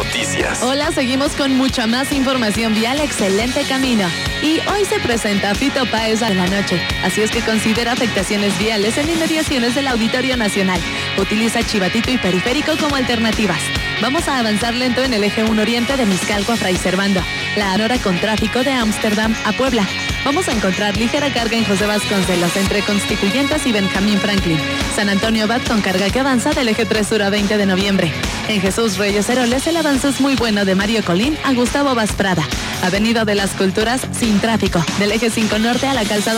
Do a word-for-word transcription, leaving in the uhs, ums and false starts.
noticias. Hola, seguimos con mucha más información vial. Excelente camino. Y hoy se presenta Fito Páez a la noche. Así es que considera afectaciones viales en inmediaciones del Auditorio Nacional. Utiliza Chivatito y Periférico como alternativas. Vamos a avanzar lento en el eje uno Oriente de Miscalco a Fray Servando. La Anora con tráfico de Ámsterdam a Puebla. Vamos a encontrar ligera carga en José Vasconcelos entre Constituyentes y Benjamín Franklin. San Antonio Abad con carga que avanza del eje tres Sur a veinte de noviembre. En Jesús Reyes Heroles el avance es muy bueno de Mario Colín a Gustavo Vaz Prada. Avenida de las Culturas sin tráfico. Del eje cinco Norte a la calzada